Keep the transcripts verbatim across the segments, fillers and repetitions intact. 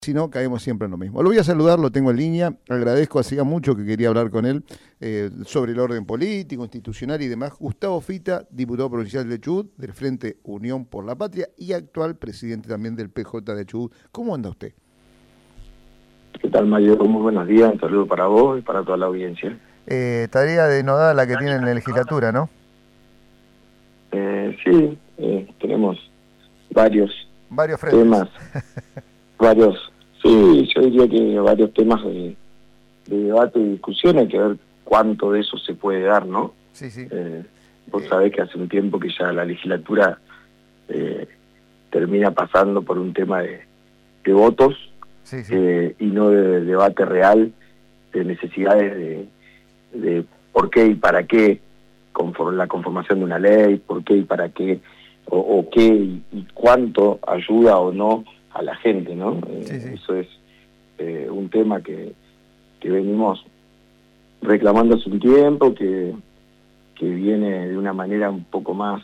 Si no, caemos siempre en lo mismo. Lo voy a saludar, lo tengo en línea. Agradezco, hacía mucho que quería hablar con él eh, sobre el orden político, institucional y demás. Gustavo Fita, diputado provincial de Chubut, del Frente Unión por la Patria y actual presidente también del P J de Chubut. ¿Cómo anda usted? ¿Qué tal, Mario? Muy buenos días. Un saludo para vos y para toda la audiencia. Eh, tarea denodada la que tiene en la legislatura, ¿no? Eh, sí, eh, tenemos varios, varios frentes. temas. varios, sí, yo diría que varios temas de, de debate y discusión. Hay que ver cuánto de eso se puede dar, ¿no? Sí, sí. Eh, vos eh. sabés que hace un tiempo que ya la legislatura eh, termina pasando por un tema de, de votos. Sí, sí. Eh, y no de, de debate real, de necesidades de, de por qué y para qué conform, la conformación de una ley, por qué y para qué, o, o qué y, y cuánto ayuda o no a la gente, ¿no? Eh, sí, sí. Eso es eh, un tema que, que venimos reclamando hace un tiempo, que, que viene de una manera un poco más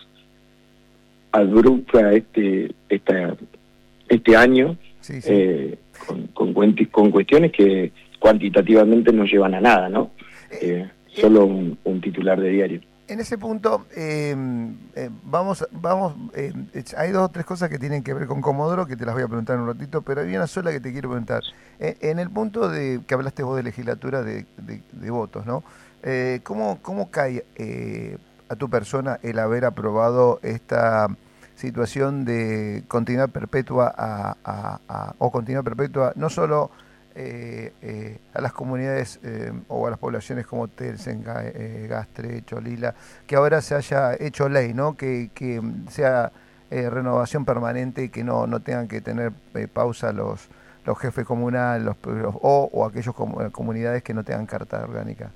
abrupta este, esta, este año. Sí, sí. Eh, con, con, con cuestiones que cuantitativamente no llevan a nada, ¿no? Eh, eh, solo un, un titular de diario. En ese punto, eh, eh, vamos, vamos eh, hay dos o tres cosas que tienen que ver con Comodoro, que te las voy a preguntar en un ratito, pero hay una sola que te quiero preguntar. Eh, en el punto de que hablaste vos de legislatura de, de, de votos, ¿no? Eh, ¿cómo, ¿Cómo cae eh, a tu persona el haber aprobado esta situación de continuidad perpetua a, a, a, o continuidad perpetua no solo eh, eh, a las comunidades eh, o a las poblaciones como Telsen, eh, Gastre, Cholila, que ahora se haya hecho ley, ¿no? Que, que sea eh, renovación permanente y que no, no tengan que tener eh, pausa los, los jefes comunales los, los, o, o aquellos com comunidades que no tengan carta orgánica?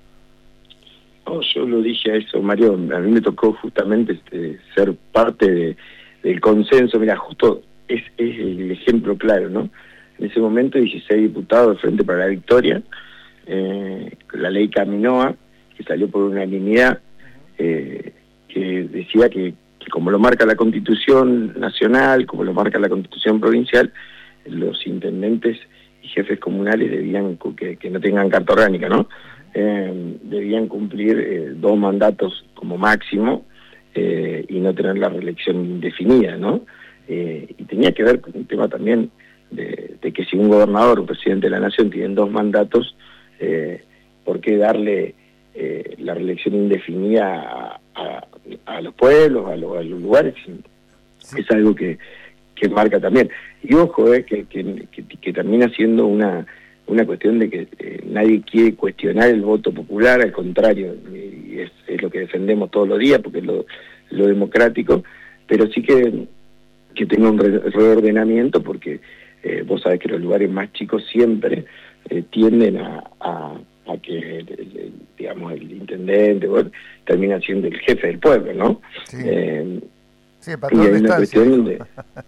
No, yo lo dije a eso, Mario. A mí me tocó justamente este, ser parte de, del consenso. Mira, justo es, es el ejemplo claro, ¿no? En ese momento dieciséis diputados del Frente para la Victoria, eh, la ley Caminoa, que salió por unanimidad, eh, que decía que, que como lo marca la Constitución Nacional, como lo marca la Constitución Provincial, los intendentes y jefes comunales debían, que, que no tengan carta orgánica, ¿no? Eh, debían cumplir eh, dos mandatos como máximo eh, y no tener la reelección indefinida, ¿no? Eh, y tenía que ver con un tema también de, de que si un gobernador o presidente de la nación tienen dos mandatos, eh, ¿por qué darle eh, la reelección indefinida a, a, a los pueblos, a, lo, a los lugares? Sí. Es algo que, que marca también. Y ojo, eh, que, que, que, que termina siendo una una cuestión de que eh, nadie quiere cuestionar el voto popular, al contrario, y es, es lo que defendemos todos los días, porque es lo, lo democrático, pero sí que, que tenga un re, reordenamiento, porque eh, vos sabés que los lugares más chicos siempre eh, tienden a, a, a que, el, el, digamos, el intendente bueno, termina siendo el jefe del pueblo, ¿no? Sí, eh, sí, el patrón de estancia. Donde...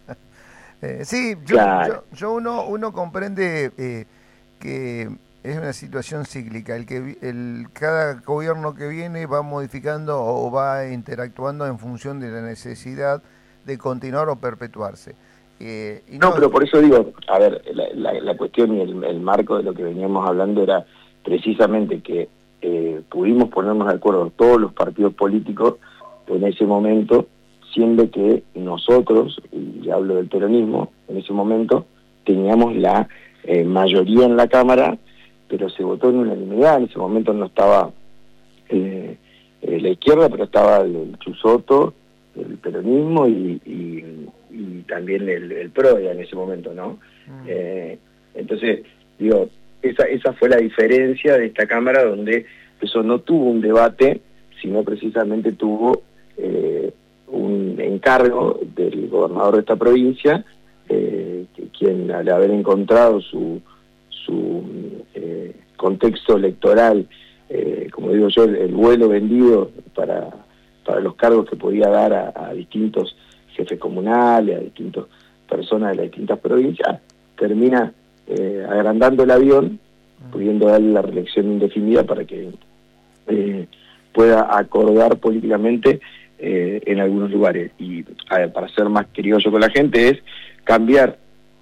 eh, sí, yo, claro. yo, yo uno, uno comprende... Eh, que es una situación cíclica, el que el cada gobierno que viene va modificando o va interactuando en función de la necesidad de continuar o perpetuarse. Eh, y no, no, pero por eso digo, a ver, la, la, la cuestión y el, el marco de lo que veníamos hablando era precisamente que eh, pudimos ponernos de acuerdo todos los partidos políticos en ese momento, siendo que nosotros, y hablo del peronismo, en ese momento teníamos la Eh, mayoría en la Cámara, pero se votó en unanimidad. En ese momento no estaba eh, eh, la izquierda, pero estaba el, el Chusoto, el peronismo y, y, y también el, el PRODEA en ese momento, ¿no? Mm. Eh, entonces, digo, esa, esa fue la diferencia de esta Cámara, donde eso no tuvo un debate, sino precisamente tuvo eh, un encargo del gobernador de esta provincia, Eh, que quien al haber encontrado su, su eh, contexto electoral, eh, como digo yo, el, el vuelo vendido para, para los cargos que podía dar a, a distintos jefes comunales, a distintas personas de las distintas provincias, termina eh, agrandando el avión, pudiendo darle la reelección indefinida para que eh, pueda acordar políticamente eh, en algunos lugares. Y a ver, para ser más criollo con la gente es cambiar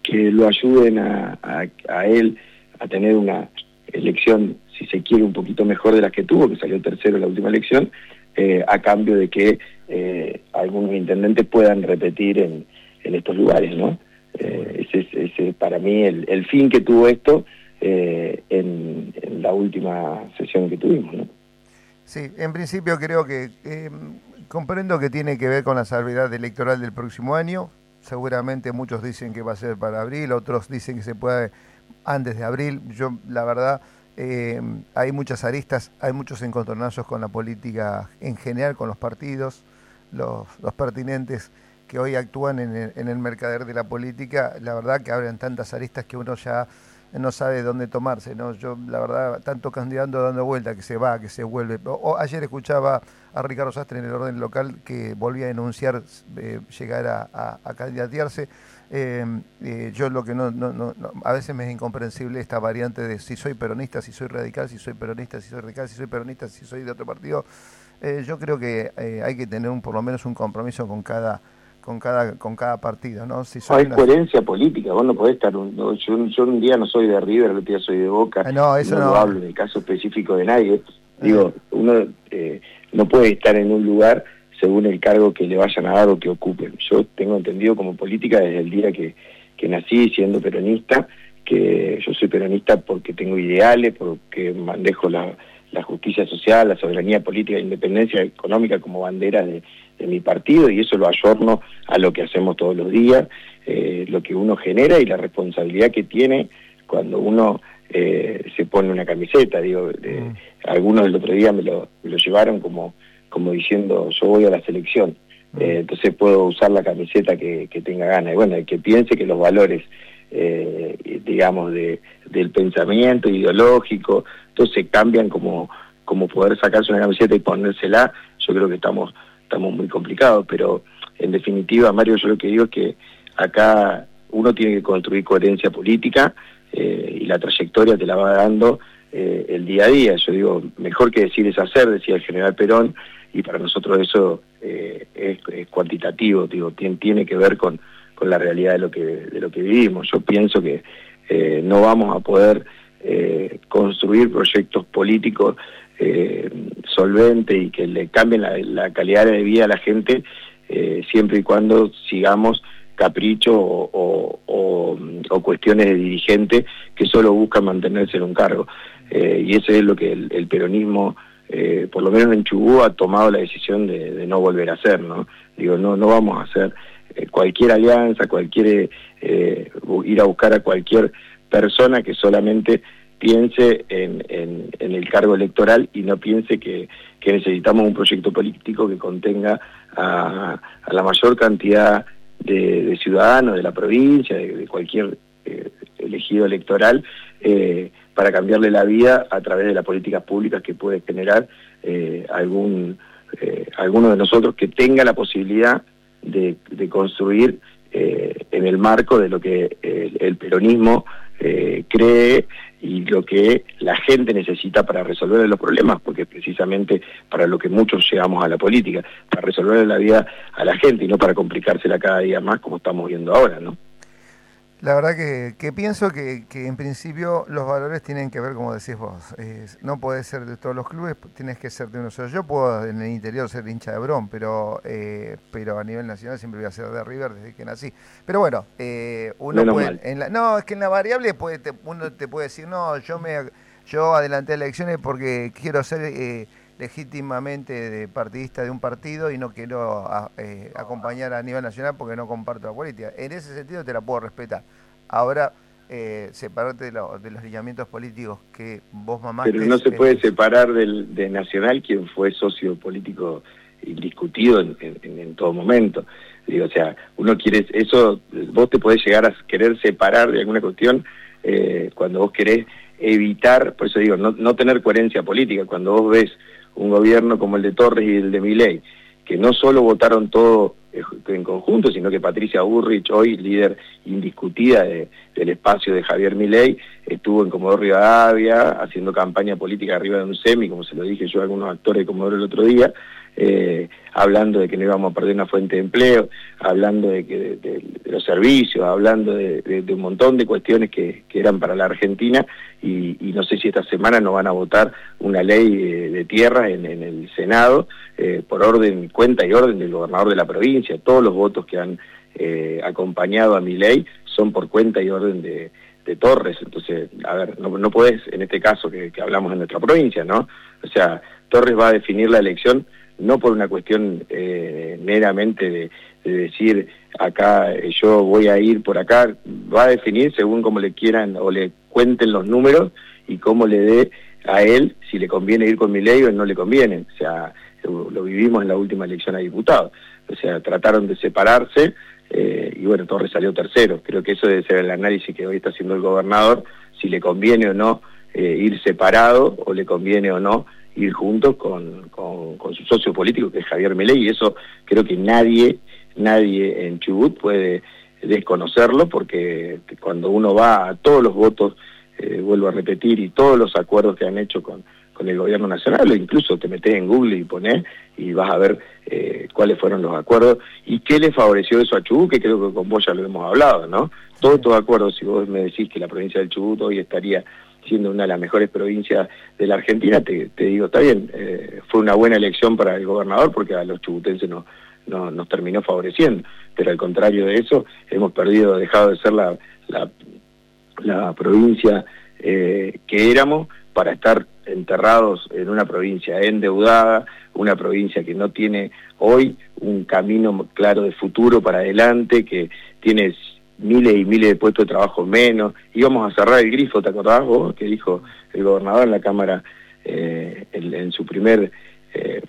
que lo ayuden a, a, a él a tener una elección, si se quiere, un poquito mejor de la que tuvo, que salió tercero en la última elección, eh, a cambio de que eh, algunos intendentes puedan repetir en, en estos lugares, ¿no? Eh, ese es ese, para mí el, el fin que tuvo esto eh, en, en la última sesión que tuvimos, ¿no? Sí, en principio creo que eh, comprendo que tiene que ver con la salvedad electoral del próximo año. Seguramente muchos dicen que va a ser para abril, otros dicen que se puede antes de abril. Yo, la verdad, eh, hay muchas aristas, hay muchos encontronazos con la política en general, con los partidos, los, los pertinentes que hoy actúan en el, en el mercader de la política. La verdad que abren tantas aristas que uno ya no sabe dónde tomarse, ¿no? Yo, la verdad, tanto candidato dando vuelta, que se va, que se vuelve. O, o ayer escuchaba a Ricardo Sastre en el orden local que volvía a denunciar eh, llegar a, a, a candidatearse. Eh, eh, yo lo que no, no, no, no, a veces me es incomprensible esta variante de si soy peronista, si soy radical, si soy peronista, si soy radical, si soy peronista, si soy de otro partido. Eh, yo creo que eh, hay que tener un, por lo menos un compromiso con cada con cada con cada partido, ¿no? Si soy no, hay una... coherencia política, vos no podés estar, un, no, yo, yo un día no soy de River, el otro día soy de Boca, ah, no, eso no, no lo hablo en el caso específico de nadie, digo, uno eh, no puede estar en un lugar según el cargo que le vayan a dar o que ocupen. Yo tengo entendido como política desde el día que, que nací siendo peronista, que yo soy peronista porque tengo ideales, porque manejo la, la justicia social, la soberanía política, la independencia económica como bandera de, de mi partido, y eso lo ayorno a lo que hacemos todos los días, eh, lo que uno genera y la responsabilidad que tiene cuando uno eh, se pone una camiseta. Digo, eh, mm. algunos el otro día me lo, me lo llevaron como, como diciendo yo voy a la selección, mm. eh, entonces puedo usar la camiseta que, que tenga ganas. Y bueno, el que piense que los valores eh, digamos de, del pensamiento ideológico, entonces cambian como, como poder sacarse una camiseta y ponérsela. Yo creo que estamos estamos muy complicados, pero en definitiva, Mario, yo lo que digo es que acá uno tiene que construir coherencia política eh, y la trayectoria te la va dando eh, el día a día. Yo digo, mejor que decir es hacer, decía el general Perón, y para nosotros eso eh, es, es cuantitativo, digo, tiene, tiene que ver con, con la realidad de lo que, de lo que vivimos. Yo pienso que eh, no vamos a poder eh, construir proyectos políticos Eh, solvente y que le cambien la, la calidad de vida a la gente eh, siempre y cuando sigamos caprichos o, o, o, o cuestiones de dirigente que solo buscan mantenerse en un cargo, eh, y eso es lo que el, el peronismo eh, por lo menos en Chubut ha tomado la decisión de, de no volver a hacer, ¿no? Digo, no, no vamos a hacer eh, cualquier alianza, cualquier eh, ir a buscar a cualquier persona que solamente piense en, en, en el cargo electoral y no piense que, que necesitamos un proyecto político que contenga a, a la mayor cantidad de, de ciudadanos de la provincia, de, de cualquier eh, elegido electoral, eh, para cambiarle la vida a través de las políticas públicas que puede generar eh, algún eh, alguno de nosotros que tenga la posibilidad de, de construir eh, en el marco de lo que el, el peronismo eh, cree y lo que la gente necesita para resolver los problemas, porque precisamente para lo que muchos llegamos a la política, para resolver la vida a la gente y no para complicársela cada día más como estamos viendo ahora, ¿no? La verdad que, que pienso que, que en principio los valores tienen que ver, como decís vos, eh, no podés ser de todos los clubes, tienes que ser de uno solo. Yo puedo en el interior ser hincha de Bron, pero eh, pero a nivel nacional siempre voy a ser de River desde que nací. Pero bueno, eh, uno Menos puede... mal. En la, no, es que en la variable puede, te, uno te puede decir, no, yo me yo adelanté elecciones porque quiero ser... Eh, legítimamente de partidista de un partido y no quiero a, eh, acompañar a nivel nacional porque no comparto la política. En ese sentido te la puedo respetar. Ahora, eh, separarte de, lo, de los lineamientos políticos que vos mamaste... Pero no se puede separar del, de Nacional, quien fue socio político indiscutido en, en, en todo momento. Digo, o sea, uno quiere... Eso, vos te podés llegar a querer separar de alguna cuestión eh, cuando vos querés evitar, por eso digo, no, no tener coherencia política. Cuando vos ves un gobierno como el de Torres y el de Milei, que no solo votaron todo en conjunto, sino que Patricia Bullrich, hoy líder indiscutida de, del espacio de Javier Milei, estuvo en Comodoro Rivadavia haciendo campaña política arriba de un semi, como se lo dije yo a algunos actores de Comodoro el otro día, eh, hablando de que no íbamos a perder una fuente de empleo, hablando de, que, de, de, de los servicios, hablando de, de, de un montón de cuestiones que, que eran para la Argentina, y, y no sé si esta semana no van a votar una ley de, de tierras en, en el Senado, eh, por orden, cuenta y orden del gobernador de la provincia. Todos los votos que han eh, acompañado a mi ley son por cuenta y orden de, de Torres. Entonces, a ver, no, no podés, en este caso que, que hablamos en nuestra provincia, ¿no? O sea, Torres va a definir la elección no por una cuestión eh, meramente de, de decir, acá eh, yo voy a ir por acá, va a definir según como le quieran o le cuenten los números y cómo le dé a él si le conviene ir con Milei o no le conviene. O sea, lo, lo vivimos en la última elección a diputado. O sea, trataron de separarse eh, y bueno, Torres salió tercero. Creo que eso debe ser el análisis que hoy está haciendo el gobernador, si le conviene o no eh, ir separado o le conviene o no ir juntos con, con, con su socio político, que es Javier Milei, y eso creo que nadie, nadie en Chubut puede desconocerlo, porque cuando uno va a todos los votos, eh, vuelvo a repetir, y todos los acuerdos que han hecho con, con el gobierno nacional, o incluso te metés en Google y ponés, y vas a ver eh, cuáles fueron los acuerdos, y qué le favoreció eso a Chubut, que creo que con vos ya lo hemos hablado, ¿no? Todos estos acuerdos, si vos me decís que la provincia del Chubut hoy estaría siendo una de las mejores provincias de la Argentina, te, te digo, está bien, eh, fue una buena elección para el gobernador porque a los chubutenses no, no, nos terminó favoreciendo, pero al contrario de eso, hemos perdido, dejado de ser la, la, la provincia eh, que éramos para estar enterrados en una provincia endeudada, una provincia que no tiene hoy un camino claro de futuro para adelante, que tiene miles y miles de puestos de trabajo menos. Íbamos a cerrar el grifo, ¿te acordás vos? Que dijo el gobernador en la Cámara eh, en, en su primer eh,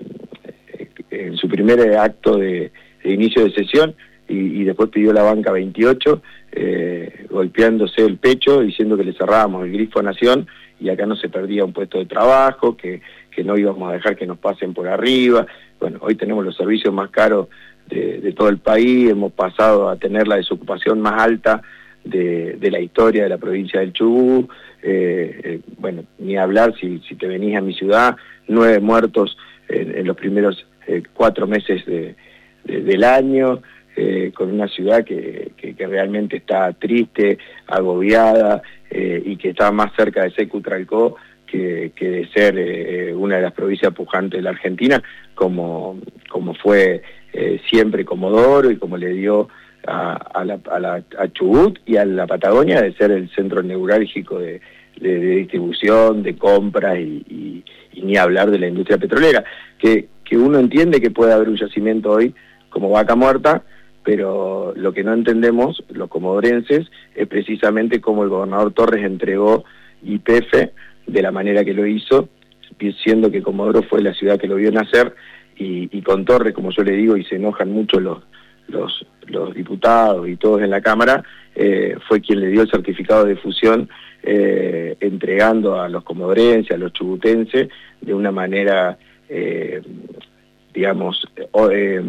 en su primer acto de, de inicio de sesión, y, y después pidió la banca veintiocho, eh, golpeándose el pecho, diciendo que le cerrábamos el grifo a Nación, y acá no se perdía un puesto de trabajo, que, que no íbamos a dejar que nos pasen por arriba. Bueno, hoy tenemos los servicios más caros De, de todo el país, hemos pasado a tener la desocupación más alta de, de la historia de la provincia del Chubut, eh, eh, bueno, ni hablar si, si te venís a mi ciudad, nueve muertos en, en los primeros eh, cuatro meses de, de, del año, eh, con una ciudad que, que, que realmente está triste, agobiada, eh, y que está más cerca de Secu Tralcó que, que de ser eh, una de las provincias pujantes de la Argentina, como, como fue Eh, siempre Comodoro, y como le dio a, a, la, a, la, a Chubut y a la Patagonia de ser el centro neurálgico de, de, de distribución, de compras, y, y, y ni hablar de la industria petrolera, que, que uno entiende que puede haber un yacimiento hoy como Vaca Muerta, pero lo que no entendemos los comodorenses es precisamente cómo el gobernador Torres entregó Y P F de la manera que lo hizo, siendo que Comodoro fue la ciudad que lo vio nacer. Y, y con Torres, como yo le digo, y se enojan mucho los, los, los diputados y todos en la Cámara, eh, fue quien le dio el certificado de fusión, eh, entregando a los comodorenses, a los chubutenses, de una manera, eh, digamos, eh,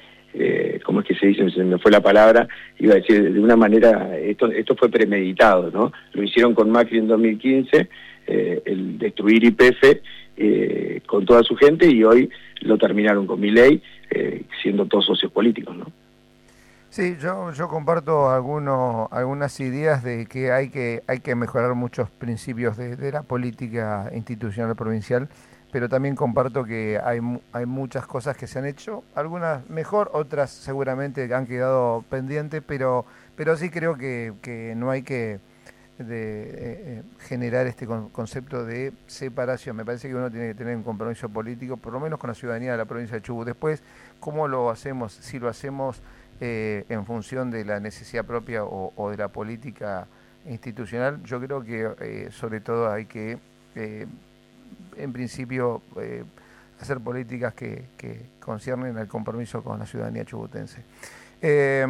eh, ¿cómo es que se dice? Se me fue la palabra, iba a decir, de una manera, esto, esto fue premeditado, ¿no? Lo hicieron con Macri en dos mil quince, eh, el destruir Y P F, eh, con toda su gente, y hoy lo terminaron con Milei, eh, siendo todos socios políticos, ¿no? Sí, yo, yo comparto algunos, algunas ideas de que hay que, hay que mejorar muchos principios de, de la política institucional provincial, pero también comparto que hay, hay muchas cosas que se han hecho, algunas mejor, otras seguramente han quedado pendientes, pero, pero sí creo que, que no hay que de eh, generar este con, concepto de separación. Me parece que uno tiene que tener un compromiso político, por lo menos con la ciudadanía de la provincia de Chubut. Después, ¿cómo lo hacemos? Si lo hacemos eh, en función de la necesidad propia o, o de la política institucional, yo creo que eh, sobre todo hay que, eh, en principio, eh, hacer políticas que, que conciernen al compromiso con la ciudadanía chubutense. Eh,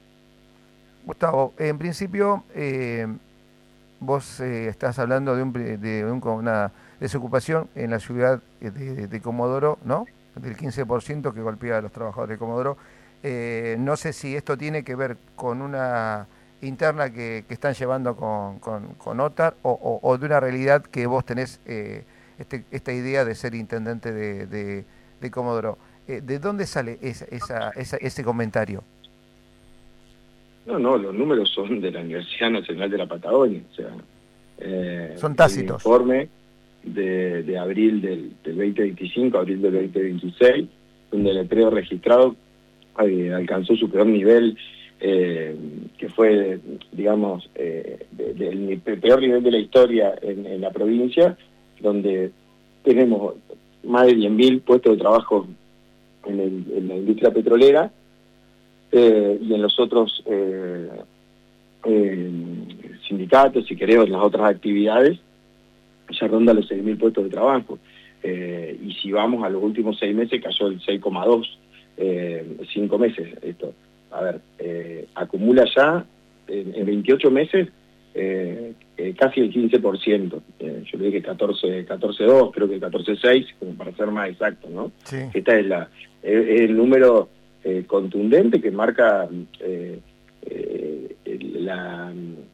Gustavo, en principio, eh, vos eh, estás hablando de, un, de un, una desocupación en la ciudad de, de, de Comodoro, ¿no? Del quince por ciento que golpea a los trabajadores de Comodoro. Eh, no sé si esto tiene que ver con una interna que, que están llevando con, con, con OTAR o, o, o de una realidad que vos tenés eh, este, esta idea de ser intendente de, de, de Comodoro. Eh, ¿De dónde sale esa, esa, esa, ese comentario? No, no, los números son de la Universidad Nacional de la Patagonia, o sea, eh, son tácitos. El informe de, de abril del, del veinte veinticinco, abril del veinte veintiséis, donde el empleo registrado eh, alcanzó su peor nivel, eh, que fue, digamos, eh, de, de, el peor nivel de la historia en, en la provincia, donde tenemos más de diez mil puestos de trabajo en, el, en la industria petrolera, eh, y en los otros eh, eh, sindicatos, si querés, en las otras actividades, ya ronda los seis mil puestos de trabajo. Eh, y si vamos a los últimos seis meses, cayó el seis coma dos, eh, cinco meses esto. A ver, eh, acumula ya en, en veintiocho meses eh, eh, casi el quince por ciento. Eh, yo le dije catorce coma dos, creo que catorce coma seis, como para ser más exacto, ¿no? Sí. Esta es, la, es, es el número eh, contundente que marca eh, eh, la...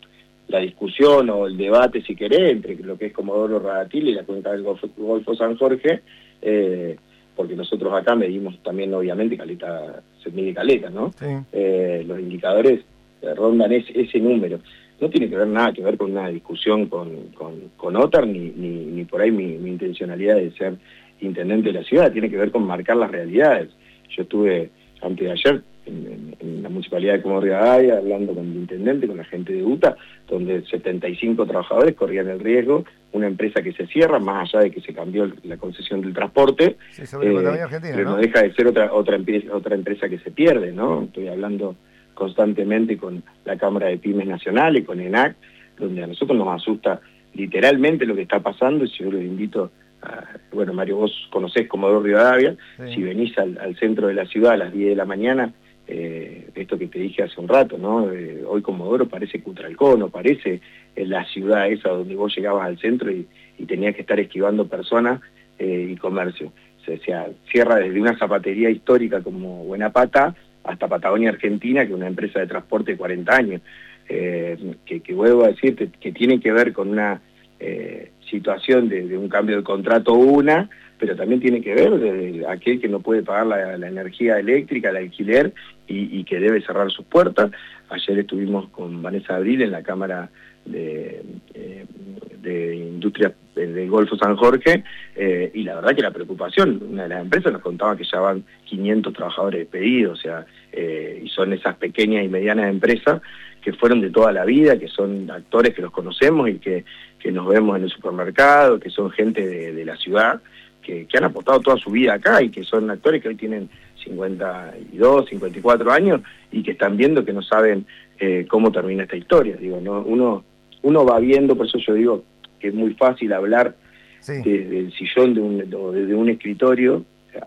la discusión o el debate, si querés, entre lo que es Comodoro Radatil y la cuenca del Golfo, Golfo San Jorge, eh, porque nosotros acá medimos también, obviamente, caleta, se mide caleta, ¿no? Sí. Eh, los indicadores eh, rondan ese, ese número. No tiene que ver nada que ver con una discusión con, con, con OTAR, ni, ni, ni por ahí mi, mi intencionalidad de ser intendente de la ciudad, tiene que ver con marcar las realidades. Yo estuve, antes de ayer, En, en la municipalidad de Comodoro Rivadavia, hablando con el intendente, con la gente de UTA, donde setenta y cinco trabajadores corrían el riesgo, una empresa que se cierra, más allá de que se cambió la concesión del transporte, sí, sobre eh, Patagonia Argentina, pero ¿no? no deja de ser otra otra empresa, otra empresa que se pierde, ¿no? Estoy hablando constantemente con la Cámara de Pymes Nacionales, con ENAC, donde a nosotros nos asusta literalmente lo que está pasando, y yo los invito a, bueno, Mario, vos conocés Comodoro Rivadavia, sí. Si venís al, al centro de la ciudad a las diez de la mañana, Eh, esto que te dije hace un rato, ¿no? Eh, hoy Comodoro parece Cutralcón, parece eh, la ciudad esa donde vos llegabas al centro y, y tenías que estar esquivando personas eh, y comercio. O sea, se cierra desde una zapatería histórica como Buena Pata hasta Patagonia Argentina, que es una empresa de transporte de cuarenta años, eh, que, que vuelvo a decirte, que tiene que ver con una eh, situación de, de un cambio de contrato una, pero también tiene que ver de aquel que no puede pagar la, la energía eléctrica, el alquiler, y, y que debe cerrar sus puertas. Ayer estuvimos con Vanessa Abril en la Cámara de, eh, de Industria del Golfo San Jorge, eh, y la verdad que la preocupación, una de las empresas nos contaba que ya van quinientos trabajadores despedidos, o sea, eh, y son esas pequeñas y medianas empresas que fueron de toda la vida, que son actores que los conocemos y que, que nos vemos en el supermercado, que son gente de, de la ciudad, Que, que han apostado toda su vida acá y que son actores que hoy tienen cincuenta y dos, cincuenta y cuatro años y que están viendo que no saben eh, cómo termina esta historia. Digo, ¿no? uno, uno va viendo, por eso yo digo que es muy fácil hablar sí. desde el sillón de un, o desde un escritorio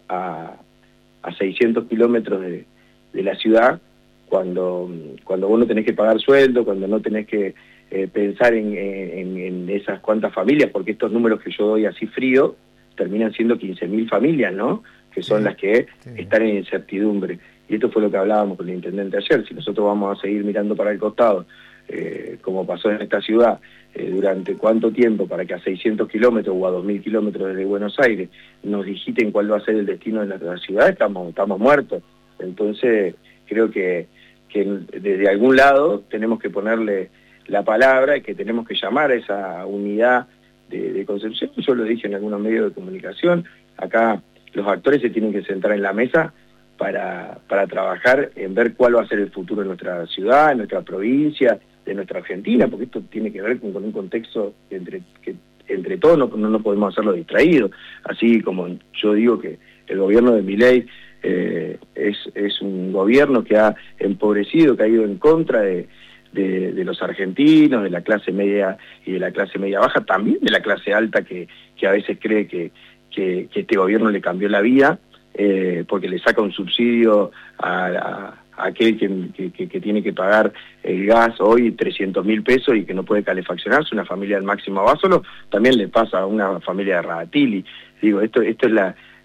a, a seiscientos kilómetros de, de la ciudad, cuando, cuando vos no tenés que pagar sueldo, cuando no tenés que eh, pensar en, en, en esas cuantas familias, porque estos números que yo doy así frío, terminan siendo quince mil familias, ¿no? Que son sí, las que sí. están en incertidumbre. Y esto fue lo que hablábamos con el intendente ayer. Si nosotros vamos a seguir mirando para el costado, eh, como pasó en esta ciudad, eh, durante cuánto tiempo para que a seiscientos kilómetros o a dos mil kilómetros desde Buenos Aires nos digiten cuál va a ser el destino de la ciudad, estamos, estamos muertos. Entonces, creo que, que desde algún lado tenemos que ponerle la palabra y que tenemos que llamar a esa unidad De, de concepción. Yo lo dije en algunos medios de comunicación, acá los actores se tienen que sentar en la mesa para, para trabajar en ver cuál va a ser el futuro de nuestra ciudad, de nuestra provincia, de nuestra Argentina, porque esto tiene que ver con, con un contexto que entre, que entre todos no, no nos podemos hacerlo distraídos, así como yo digo que el gobierno de Milei eh, es, es un gobierno que ha empobrecido, que ha ido en contra de De, de los argentinos, de la clase media y de la clase media baja, también de la clase alta que, que a veces cree que, que, que este gobierno le cambió la vida, eh, porque le saca un subsidio a, a, a aquel que, que, que tiene que pagar el gas hoy trescientos mil pesos y que no puede calefaccionarse, una familia del Máximo Abásolo, también le pasa a una familia de Radatili. Digo, esto, esto es la,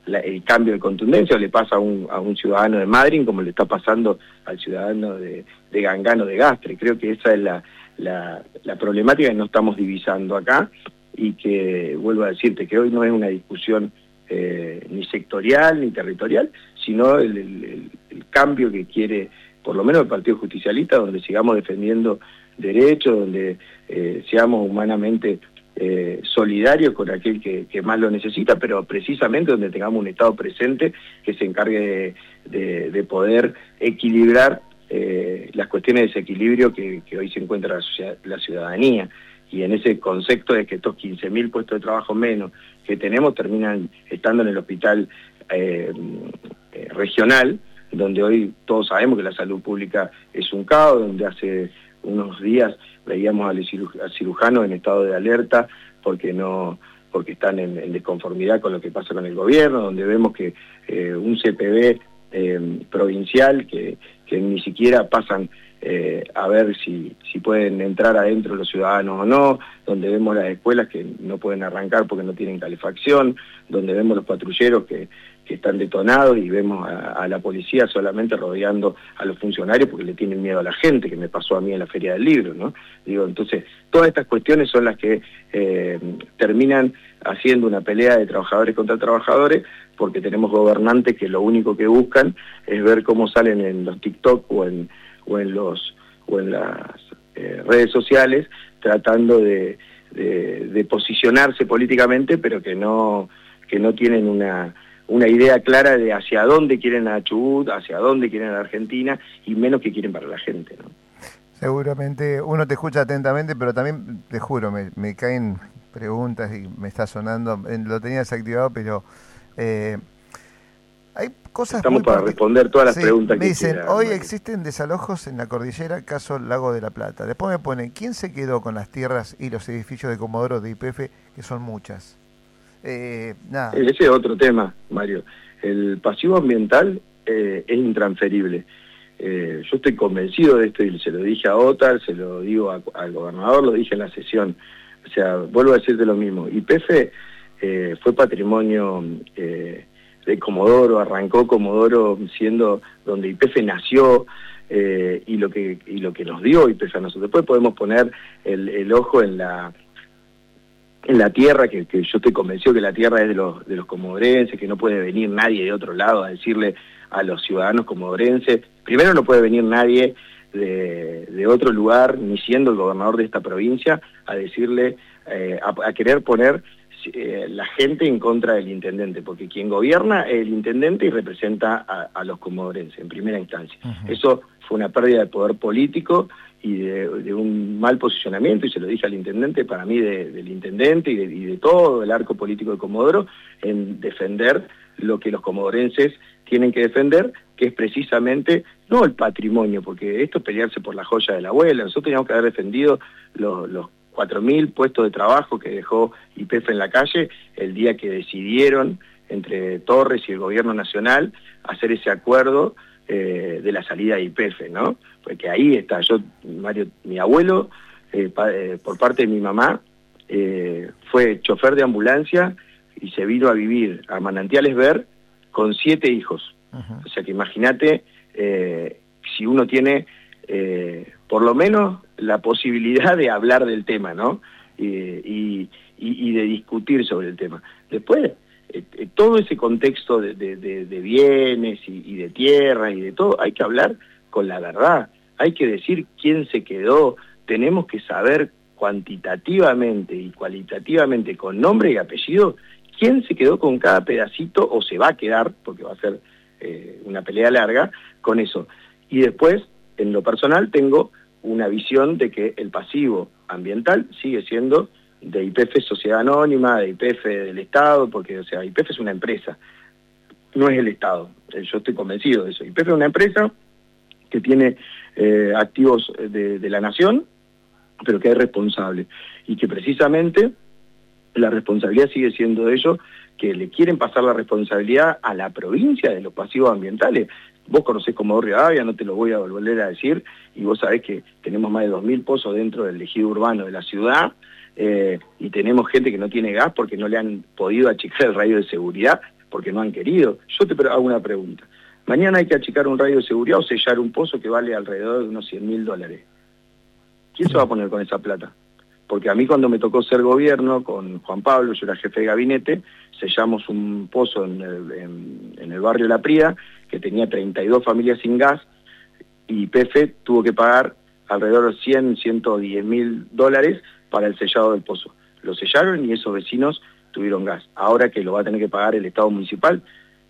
la, el cambio de contundencia, o le pasa a un, a un ciudadano de Madryn como le está pasando al ciudadano de, de Gangano de Gastre. Creo que esa es la, la, la problemática que no estamos divisando acá, y que, vuelvo a decirte, que hoy no es una discusión eh, ni sectorial ni territorial, sino el, el, el cambio que quiere, por lo menos el Partido Justicialista, donde sigamos defendiendo derechos, donde eh, seamos humanamente eh, solidarios con aquel que, que más lo necesita, pero precisamente donde tengamos un Estado presente que se encargue de, de, de poder equilibrar eh, las cuestiones de desequilibrio que, que hoy se encuentra la, la ciudadanía. Y en ese concepto de que estos quince mil puestos de trabajo menos que tenemos terminan estando en el hospital eh, eh, regional, donde hoy todos sabemos que la salud pública es un caos, donde hace unos días veíamos al cirujano en estado de alerta porque no porque están en, en desconformidad con lo que pasa con el gobierno, donde vemos que eh, un C P B eh, provincial que, que ni siquiera pasan eh, a ver si, si pueden entrar adentro los ciudadanos o no, donde vemos las escuelas que no pueden arrancar porque no tienen calefacción, donde vemos los patrulleros que, que están detonados, y vemos a, a la policía solamente rodeando a los funcionarios porque le tienen miedo a la gente, que me pasó a mí en la Feria del Libro, ¿no? Digo, entonces, todas estas cuestiones son las que eh, terminan haciendo una pelea de trabajadores contra trabajadores, porque tenemos gobernantes que lo único que buscan es ver cómo salen en los TikTok o en, o en, los, o en las eh, redes sociales, tratando de, de, de posicionarse políticamente, pero que no, que no tienen una... una idea clara de hacia dónde quieren a Chubut, hacia dónde quieren a la Argentina, y menos que quieren para la gente, ¿no? Seguramente uno te escucha atentamente, pero también, te juro, me, me caen preguntas y me está sonando, lo tenía desactivado, pero eh, hay cosas... Estamos muy para responder todas las sí, preguntas me que dicen, quieran, hoy Mario. Existen desalojos en la cordillera, caso Lago de la Plata. Después me pone, ¿quién se quedó con las tierras y los edificios de Comodoro de Y P F, que son muchas? Eh, nada. Ese es otro tema, Mario. El pasivo ambiental eh, es intransferible. Eh, yo estoy convencido de esto y se lo dije a Otar, se lo digo a, al gobernador, lo dije en la sesión. O sea, vuelvo a decirte lo mismo. Y P F eh, fue patrimonio eh, de Comodoro, arrancó Comodoro siendo donde Y P F nació, eh, y lo que y lo que nos dio Y P F a nosotros. Después podemos poner el, el ojo en la en la tierra, que, que yo estoy convencido que la tierra es de los, de los comodorenses, que no puede venir nadie de otro lado a decirle a los ciudadanos comodorenses. Primero, no puede venir nadie de, de otro lugar, ni siendo el gobernador de esta provincia, a decirle, eh, a, a querer poner eh, la gente en contra del intendente, porque quien gobierna es el intendente y representa a, a los comodorenses en primera instancia. Uh-huh. Eso fue una pérdida de poder político y de, de un mal posicionamiento, y se lo dije al intendente, para mí de, del intendente y de, y de todo el arco político de Comodoro, en defender lo que los comodorenses tienen que defender, que es precisamente no el patrimonio, porque esto es pelearse por la joya de la abuela. Nosotros teníamos que haber defendido los, los cuatro mil puestos de trabajo que dejó Y P F en la calle el día que decidieron entre Torres y el gobierno nacional hacer ese acuerdo eh, de la salida de Y P F, ¿no? Porque ahí está, yo, Mario, mi abuelo, eh, pa, eh, por parte de mi mamá, eh, fue chofer de ambulancia y se vino a vivir a Manantiales Ver con siete hijos. Uh-huh. O sea que imagínate eh, si uno tiene eh, por lo menos la posibilidad de hablar del tema, ¿no? Y, y, y de discutir sobre el tema. Después, eh, eh, todo ese contexto de, de, de, de bienes y, y de tierra y de todo, hay que hablar con la verdad, hay que decir quién se quedó, tenemos que saber cuantitativamente y cualitativamente, con nombre y apellido, quién se quedó con cada pedacito o se va a quedar, porque va a ser eh, una pelea larga, con eso. Y después, en lo personal, tengo una visión de que el pasivo ambiental sigue siendo de Y P F Sociedad Anónima, de Y P F del Estado, porque, o sea, Y P F es una empresa, no es el Estado. Yo estoy convencido de eso. Y P F es una empresa que tiene eh, activos de, de la nación, pero que es responsable, y que precisamente la responsabilidad sigue siendo de ellos, que le quieren pasar la responsabilidad a la provincia de los pasivos ambientales. Vos conocés Comodoro Rivadavia, no te lo voy a volver a decir, y vos sabés que tenemos más de dos mil pozos dentro del ejido urbano de la ciudad, eh, y tenemos gente que no tiene gas porque no le han podido achicar el radio de seguridad porque no han querido. Yo te hago una pregunta. Mañana hay que achicar un radio de seguridad o sellar un pozo que vale alrededor de unos cien mil dólares. ¿Quién se va a poner con esa plata? Porque a mí cuando me tocó ser gobierno con Juan Pablo, yo era jefe de gabinete, sellamos un pozo en el, en, en el barrio La Prida, que tenía treinta y dos familias sin gas, y Y P F tuvo que pagar alrededor de cien, ciento diez mil dólares para el sellado del pozo. Lo sellaron y esos vecinos tuvieron gas. Ahora que lo va a tener que pagar el Estado municipal,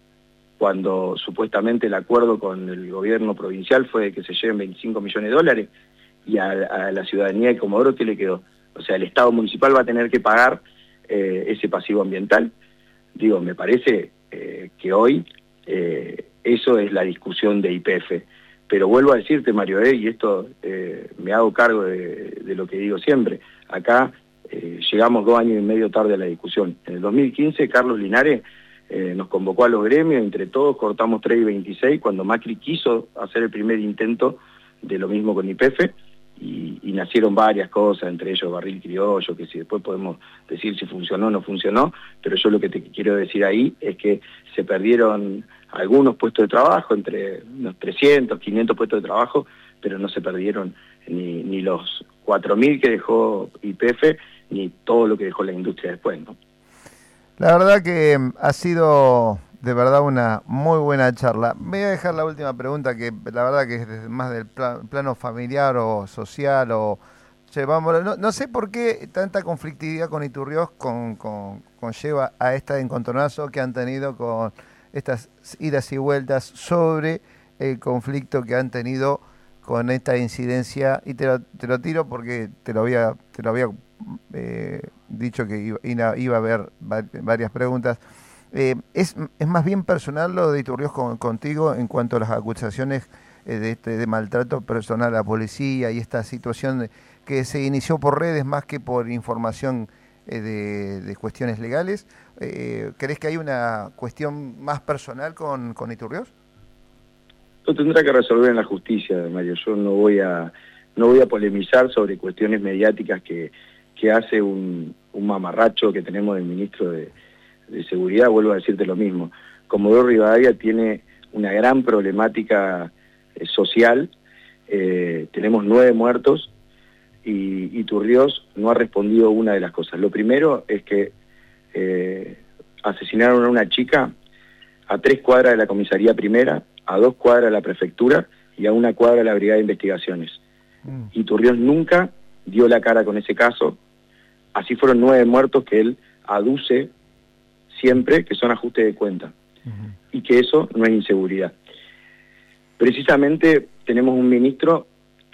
cuando supuestamente el acuerdo con el gobierno provincial fue de que se lleven veinticinco millones de dólares, y a, a la ciudadanía de Comodoro, ¿qué le quedó? O sea, el Estado municipal va a tener que pagar eh, ese pasivo ambiental. Digo, me parece eh, que hoy eh, eso es la discusión de Y P F. Pero vuelvo a decirte, Mario, eh, y esto eh, me hago cargo de, de lo que digo siempre, acá eh, llegamos dos años y medio tarde a la discusión. En el dos mil quince, Carlos Linares eh, nos convocó a los gremios, entre todos cortamos tres y veintiséis, cuando Macri quiso hacer el primer intento de lo mismo con Y P F, y, y nacieron varias cosas, entre ellos Barril Criollo, que si después podemos decir si funcionó o no funcionó, pero yo lo que te quiero decir ahí es que se perdieron algunos puestos de trabajo, entre unos trescientos, quinientos puestos de trabajo, pero no se perdieron ni, ni los cuatro mil que dejó Y P F, ni todo lo que dejó la industria después, ¿no? La verdad que ha sido de verdad una muy buena charla. Me voy a dejar la última pregunta, que la verdad que es más del plan, plano familiar o social, o llevámoslo. No, no sé por qué tanta conflictividad con Iturriós con, con, conlleva a este encontronazo que han tenido con estas idas y vueltas sobre el conflicto que han tenido con esta incidencia, y te lo, te lo tiro porque te lo había, te lo había eh, dicho que iba, iba a haber varias preguntas. Eh, es, es más bien personal lo de Iturriós con, contigo en cuanto a las acusaciones eh, de, este, de maltrato personal a la policía y esta situación de, que se inició por redes más que por información eh, de, de cuestiones legales. Eh, ¿Crees que hay una cuestión más personal con, con Iturriós? Lo tendrá que resolver en la justicia, Mario. Yo no voy a no voy a polemizar sobre cuestiones mediáticas que, que hace un, un mamarracho que tenemos del ministro de, de Seguridad. Vuelvo a decirte lo mismo. Comodoro Rivadavia tiene una gran problemática eh, social. Eh, tenemos nueve muertos y Iturriós no ha respondido una de las cosas. Lo primero es que eh, asesinaron a una chica a tres cuadras de la comisaría primera, a dos cuadras de la prefectura y a una cuadra de la brigada de investigaciones. Mm. Iturriós nunca dio la cara con ese caso. Así fueron nueve muertos que él aduce siempre que son ajustes de cuenta. Uh-huh. Y que eso no es inseguridad. Precisamente tenemos un ministro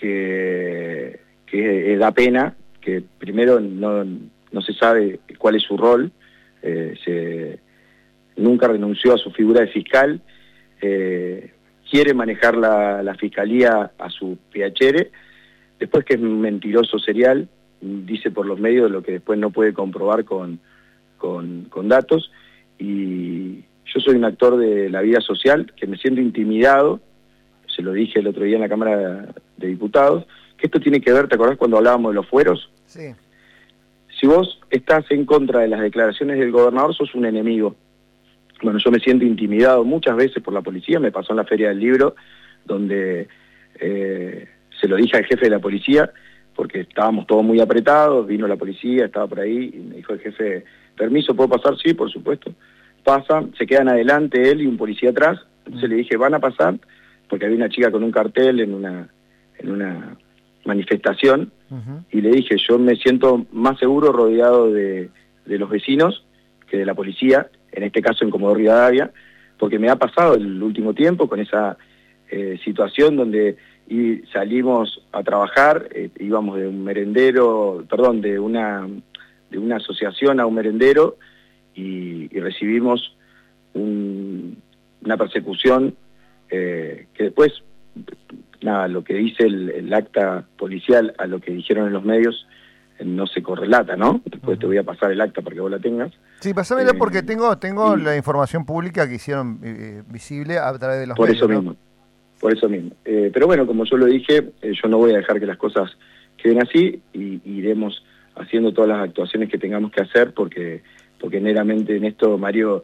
que, que da pena, que primero no, no se sabe cuál es su rol, eh, se, nunca renunció a su figura de fiscal, eh, quiere manejar la, la fiscalía a su piacere, después que es un mentiroso serial, dice por los medios lo que después no puede comprobar con, con, con datos, y yo soy un actor de la vida social que me siento intimidado, se lo dije el otro día en la Cámara de Diputados, que esto tiene que ver, ¿te acordás cuando hablábamos de los fueros? Sí. Si vos estás en contra de las declaraciones del gobernador, sos un enemigo. Bueno, yo me siento intimidado muchas veces por la policía, me pasó en la Feria del Libro, donde eh, se lo dije al jefe de la policía, porque estábamos todos muy apretados, vino la policía, estaba por ahí, y me dijo el jefe, permiso, ¿puedo pasar? Sí, por supuesto. Pasa, se quedan adelante él y un policía atrás, entonces mm. le dije, ¿van a pasar? Porque había una chica con un cartel en una, en una manifestación, uh-huh. y le dije, yo me siento más seguro rodeado de, de los vecinos que de la policía, en este caso en Comodoro Rivadavia, porque me ha pasado el último tiempo con esa eh, situación donde y salimos a trabajar, eh, íbamos de un merendero, perdón, de una, de una asociación a un merendero, y, y recibimos un, una persecución eh, que después, nada, lo que dice el, el acta policial a lo que dijeron en los medios no se correlata, ¿no? Después uh-huh. te voy a pasar el acta para que vos la tengas. Sí, pasámela eh, porque tengo tengo y, la información pública que hicieron eh, visible a través de los por medios. Por eso ¿no? mismo, por eso mismo. Eh, pero bueno, como yo lo dije, eh, yo no voy a dejar que las cosas queden así, y, y iremos haciendo todas las actuaciones que tengamos que hacer, porque, porque meramente en esto, Mario,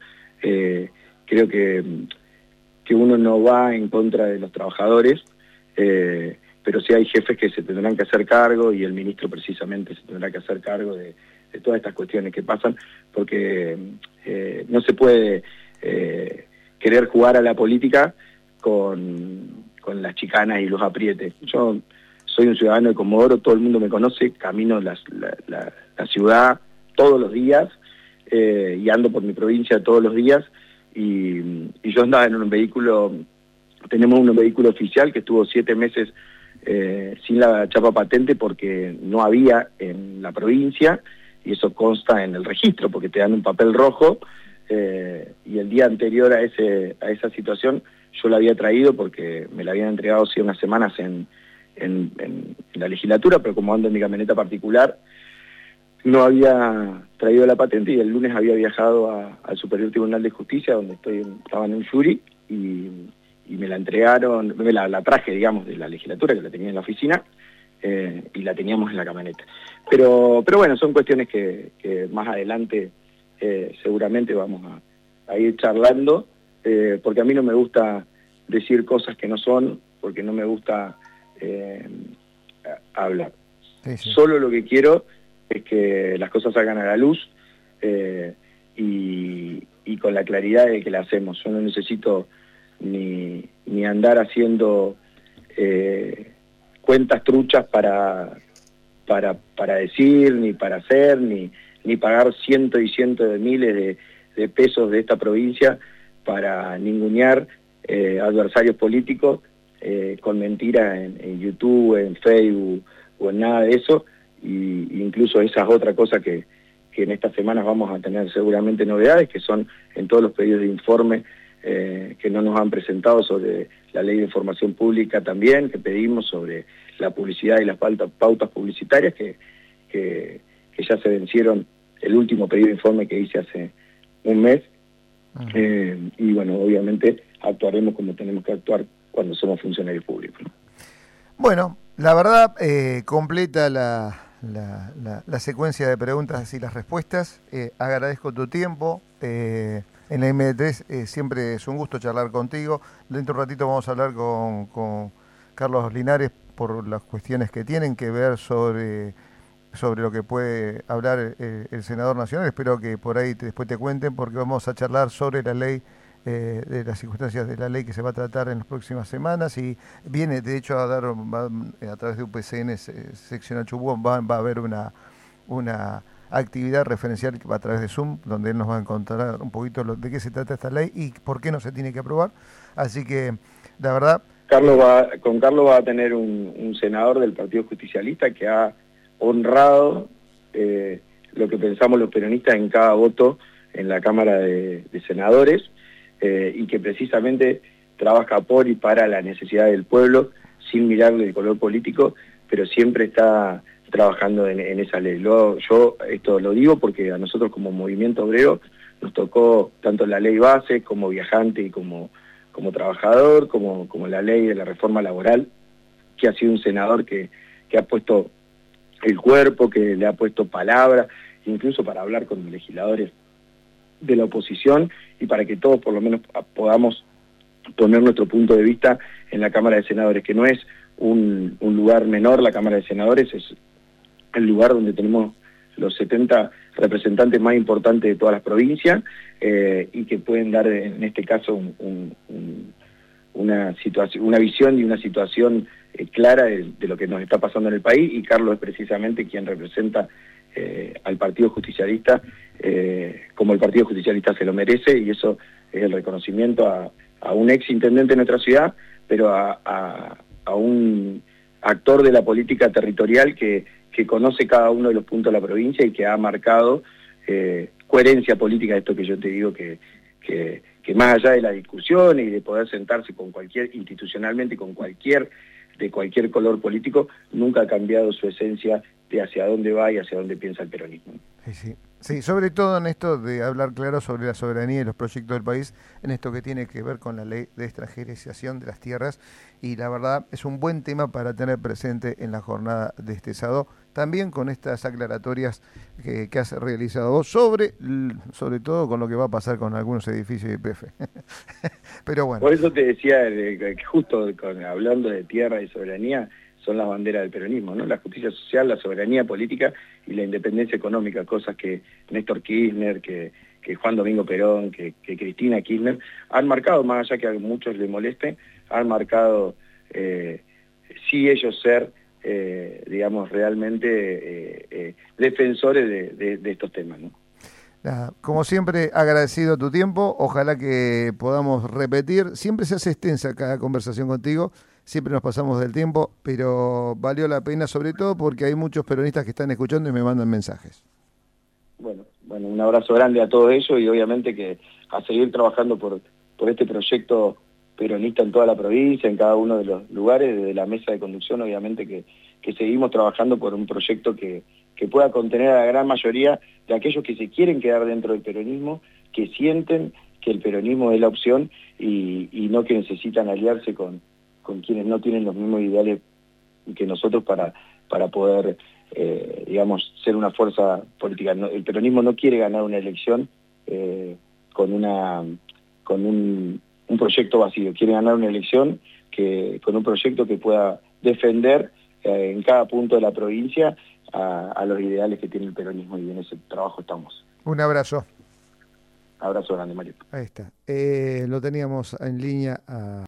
Eh, creo que, que uno no va en contra de los trabajadores, eh, pero sí hay jefes que se tendrán que hacer cargo, y el ministro precisamente se tendrá que hacer cargo de, de todas estas cuestiones que pasan, porque eh, no se puede eh, querer jugar a la política con, con las chicanas y los aprietes. Yo soy un ciudadano de Comodoro, todo el mundo me conoce, camino la, la, la, la ciudad todos los días, eh, y ando por mi provincia todos los días, y, y yo andaba en un vehículo, tenemos un vehículo oficial que estuvo siete meses eh, sin la chapa patente porque no había en la provincia, y eso consta en el registro, porque te dan un papel rojo, eh, y el día anterior a, ese, a esa situación yo la había traído porque me la habían entregado hace unas semanas en, en, en, en la legislatura, pero como ando en mi camioneta particular, no había traído la patente, y el lunes había viajado a, al Superior Tribunal de Justicia, donde estoy, estaba en un jury, y, y me la entregaron, me la, la traje, digamos, de la legislatura, que la tenía en la oficina, eh, y la teníamos en la camioneta. Pero, pero bueno, son cuestiones que, que más adelante eh, seguramente vamos a, a ir charlando, eh, porque a mí no me gusta decir cosas que no son, porque no me gusta eh, hablar. Sí, sí. Solo lo que quiero es que las cosas salgan a la luz, eh, y, y con la claridad de que la hacemos. Yo no necesito ni, ni andar haciendo eh, cuentas truchas para, para, para decir, ni para hacer, ni, ni pagar cientos y cientos de miles de, de pesos de esta provincia para ningunear eh, adversarios políticos eh, con mentiras en, en YouTube, en Facebook o en nada de eso. Y incluso esa es otra cosa que, que en estas semanas vamos a tener seguramente novedades, que son en todos los pedidos de informe eh, que no nos han presentado sobre la ley de información pública también, que pedimos sobre la publicidad y las pautas, pautas publicitarias, que, que, que ya se vencieron el último pedido de informe que hice hace un mes. Uh-huh. eh, y bueno, obviamente actuaremos como tenemos que actuar cuando somos funcionarios públicos, ¿no? Bueno, la verdad, eh, completa la... La, la, la secuencia de preguntas y las respuestas. Eh, agradezco tu tiempo. Eh, en la M D tres eh, siempre es un gusto charlar contigo. Dentro de un ratito vamos a hablar con, con Carlos Linares por las cuestiones que tienen que ver sobre, sobre lo que puede hablar eh, el senador nacional. Espero que por ahí te, después te cuenten, porque vamos a charlar sobre la ley, eh, de las circunstancias de la ley que se va a tratar en las próximas semanas, y viene de hecho a dar va, a través de U P C N seccional Chubut va, va a haber una una actividad referencial a través de Zoom, donde él nos va a contar un poquito lo, de qué se trata esta ley y por qué no se tiene que aprobar. Así que la verdad, Carlos va, con Carlos va a tener un, un senador del Partido Justicialista que ha honrado eh, lo que pensamos los peronistas en cada voto en la Cámara de, de Senadores, Eh, y que precisamente trabaja por y para la necesidad del pueblo, sin mirarle el color político, pero siempre está trabajando en, en esa ley. Lo, yo esto lo digo porque a nosotros como movimiento obrero nos tocó tanto la ley base como viajante y como, como trabajador, como, como la ley de la reforma laboral, que ha sido un senador que, que ha puesto el cuerpo, que le ha puesto palabra, incluso para hablar con legisladores de la oposición, y para que todos por lo menos podamos poner nuestro punto de vista en la Cámara de Senadores, que no es un, un lugar menor. La Cámara de Senadores es el lugar donde tenemos los setenta representantes más importantes de todas las provincias, eh, y que pueden dar en este caso un, un, un, una situación, una visión y una situación eh, clara de, de lo que nos está pasando en el país, y Carlos es precisamente quien representa Eh, al Partido Justicialista eh, como el Partido Justicialista se lo merece, y eso es el reconocimiento a, a un ex intendente de nuestra ciudad, pero a, a, a un actor de la política territorial que, que conoce cada uno de los puntos de la provincia y que ha marcado eh, coherencia política, esto que yo te digo, que, que, que más allá de la discusión y de poder sentarse con cualquier, institucionalmente con cualquier, de cualquier color político, nunca ha cambiado su esencia de hacia dónde va y hacia dónde piensa el peronismo. Sí, sí. Sí, sobre todo en esto de hablar claro sobre la soberanía y los proyectos del país, en esto que tiene que ver con la ley de extranjerización de las tierras, y la verdad es un buen tema para tener presente en la jornada de este sábado, también con estas aclaratorias que, que has realizado vos, sobre, sobre todo con lo que va a pasar con algunos edificios de Y P F. Pero bueno. Por eso te decía, que justo con, hablando de tierra y soberanía, son las banderas del peronismo, ¿no? La justicia social, la soberanía política y la independencia económica, cosas que Néstor Kirchner, que, que Juan Domingo Perón, que, que Cristina Kirchner han marcado, más allá que a muchos les moleste, han marcado, eh, sí ellos ser, eh, digamos, realmente eh, eh, defensores de, de, de estos temas, ¿no? Como siempre, agradecido tu tiempo, ojalá que podamos repetir, siempre se hace extensa cada conversación contigo, siempre nos pasamos del tiempo, pero valió la pena sobre todo porque hay muchos peronistas que están escuchando y me mandan mensajes. Bueno, bueno, un abrazo grande a todos ellos y obviamente que a seguir trabajando por, por este proyecto peronista en toda la provincia, en cada uno de los lugares, desde la mesa de conducción, obviamente que, que seguimos trabajando por un proyecto que, que pueda contener a la gran mayoría de aquellos que se quieren quedar dentro del peronismo, que sienten que el peronismo es la opción y, y no que necesitan aliarse con, con quienes no tienen los mismos ideales que nosotros para, para poder, eh, digamos, ser una fuerza política. No, el peronismo no quiere ganar una elección eh, con, una, con un, un proyecto vacío, quiere ganar una elección que, con un proyecto que pueda defender eh, en cada punto de la provincia a, a los ideales que tiene el peronismo y en ese trabajo estamos. Un abrazo. Abrazo grande, Mario. Ahí está. Eh, lo teníamos en línea a...